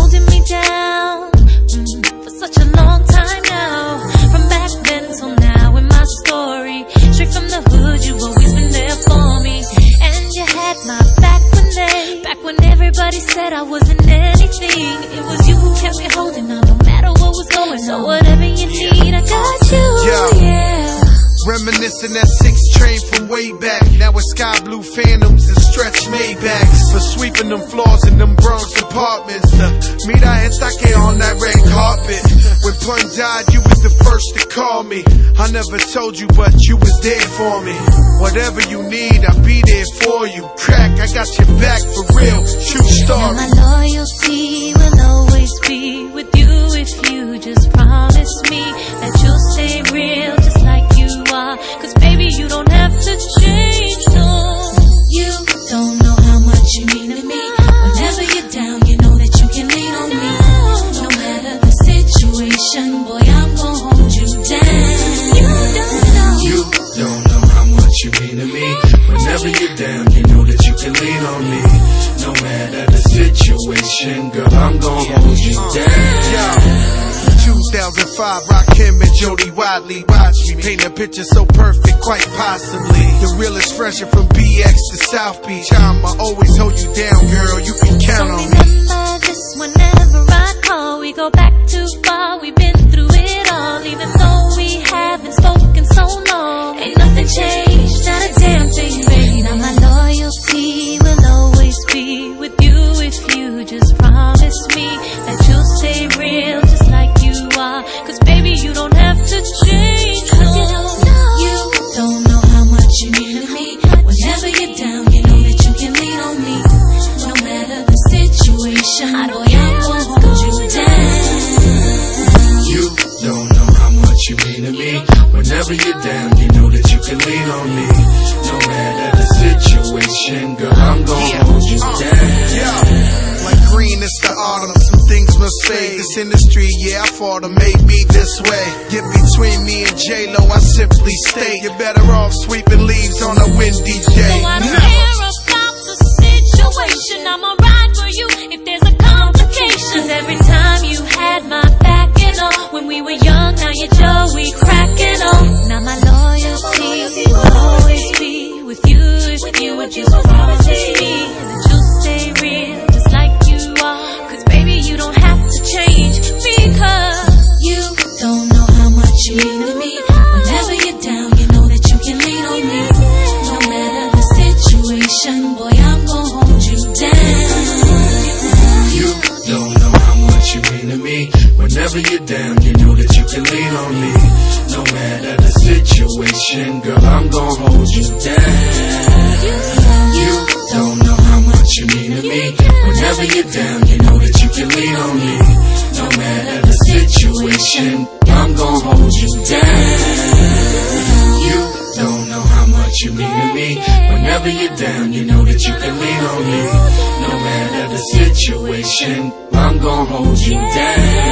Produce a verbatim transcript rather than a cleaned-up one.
holding me down mm, for such a long time now. From back then till now in my story, straight from the hood, you've always been there for me. And you had my back when they, back when everybody said I wasn't anything. It was you who kept me holding on no matter what was going on. So whatever you need, I got you, yeah, yeah. Reminiscing that six train from way back. Now it's sky blue phantoms and stretch Maybachs. For sweeping them floors in them Bronx apartments. Uh, Mira esta que on that red carpet. When Pun died, you was the first to call me. I never told you, but you was there for me. Whatever you need, I'll be there for you. Crack, I got your back for real. True story. My loyalty will always be with you if you just promise me that you'll stay real just like you are. Cause baby, you don't have to change, no. You don't know how much you mean to me. Whenever you're down, you know that you can lean on me. No matter the situation, boy, I'm gonna hold you down. You don't know. You don't know how much you mean to me. Whenever you're down, you know that you can lean on me. No matter the situation, girl, I'm gonna hold you down. two thousand five, Rakim and Jody Wadley. Watch me paint a picture so perfect, quite possibly. The realest fresher from B X to South Beach. I'ma always hold you down, girl, you can count on me. Remember this whenever I call. We go back too far, we've been through it all. Even though we haven't spoken so long, ain't nothing changed, not a damn thing, baby. Now my loyalty will always be with you if you just promise me that you'll stay real just like you are. Cause baby, you don't have to change, no. You don't know how much you mean to me. Whenever you're down, you know that you can lean on me. No matter the situation, boy, I'm gonna hold you down. You don't know how much you mean to me. Whenever you're down, you know that you can lean on me. No matter the situation, girl, I'm gonna hold you down. Like green, it's the autumn, some things must fade. This industry, yeah, I fought to make me this way. Get between me and J-Lo, I simply state you're better off sweeping leaves on a windy day. So I don't care about the situation, I'ma ride for you if there's a complication. Cause every time you had my back and all, when we were young, now you're Joey cracking on. Now my loyalty will always be with you if you would just promise me that you'll stay real just like you are. Cause baby, you don't have to change, because you don't know how much you mean to me. Whenever you're down, you know that you can lean on me. No matter the situation, boy, I'm gonna hold you down. You don't know how much you mean to me. Whenever you're down, you know that you can lean on me. No matter the situation, girl, I'm gonna hold you down. You don't know how much you mean to me. Whenever you're down, you know that you can lean on me. No matter the situation, I'm gonna hold you down. You don't know how much you mean to me. Whenever you're down, you know that you can lean on me. No matter the situation, I'm gonna hold you down.